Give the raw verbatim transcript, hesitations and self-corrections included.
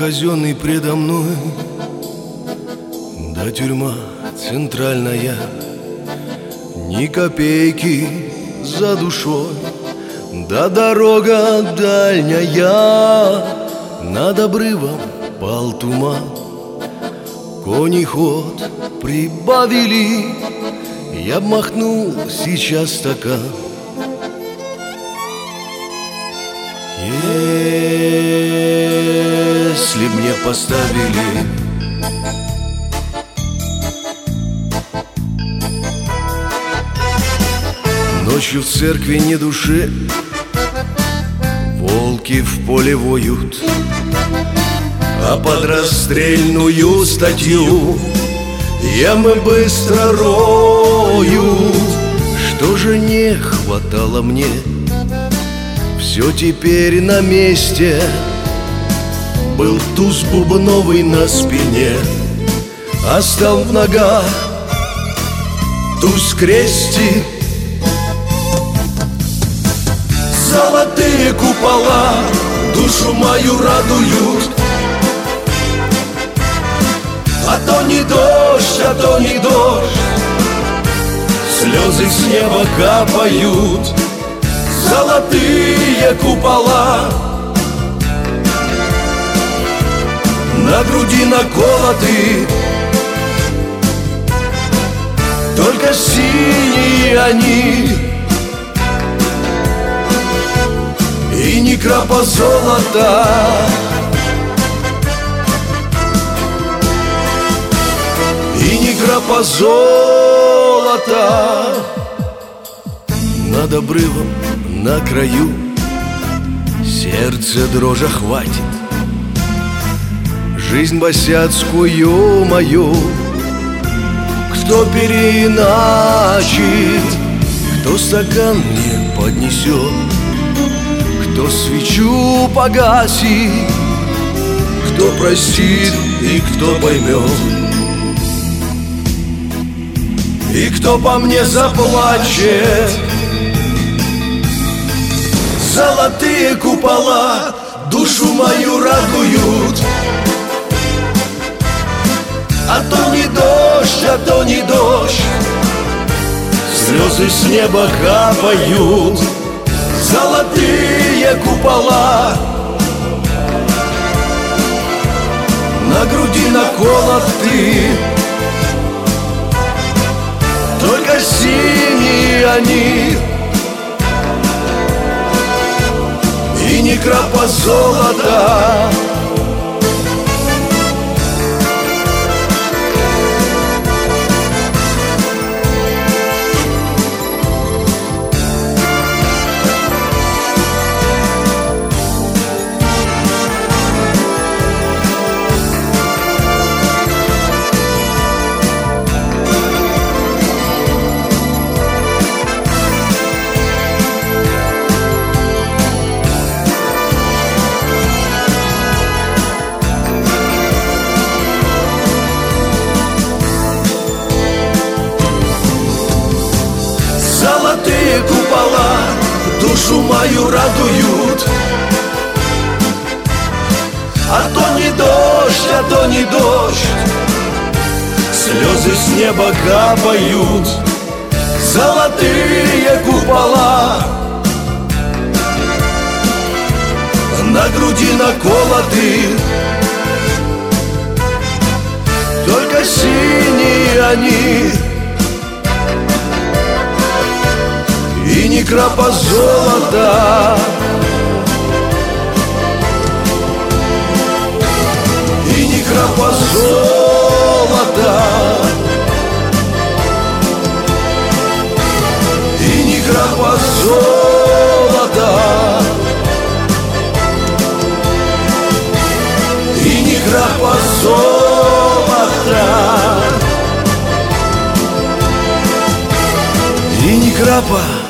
казенный предо мной, да тюрьма центральная, ни копейки за душой, да дорога дальняя. Над обрывом пал туман, кони ход прибавили, я б махнул сейчас стакан. Если б мне поставили ночью в церкви ни души, волки в поле воют, а под расстрельную статью ямы быстро роют. Что же не хватало мне? Все теперь на месте. Был туз бубновый на спине, а стал в ногах туз крестик. Золотые купола душу мою радуют, а то не дождь, а то не дождь, слезы с неба капают. Золотые купола на груди наколоты, только синие они, и ни крапа золота. И ни крапа золота. Над обрывом на краю сердце дрожа хватит, жизнь босяцкую мою кто переиначит, кто стакан мне поднесет, кто свечу погасит, кто простит и кто поймет, и кто по мне заплачет. Золотые купола душу мою радуют, а то не дождь, а то не дождь, слезы с неба капают. Золотые купола на груди наколоты, только синие они, и ни крапа золота. Золотые купола душу мою радуют, а то не дождь, а то не дождь, слезы с неба капают. Золотые купола на груди наколоты, только синие они, и ни крапа золота. И ни крапа золота. И ни крапа золота. И ни крапа золота. И ни крапа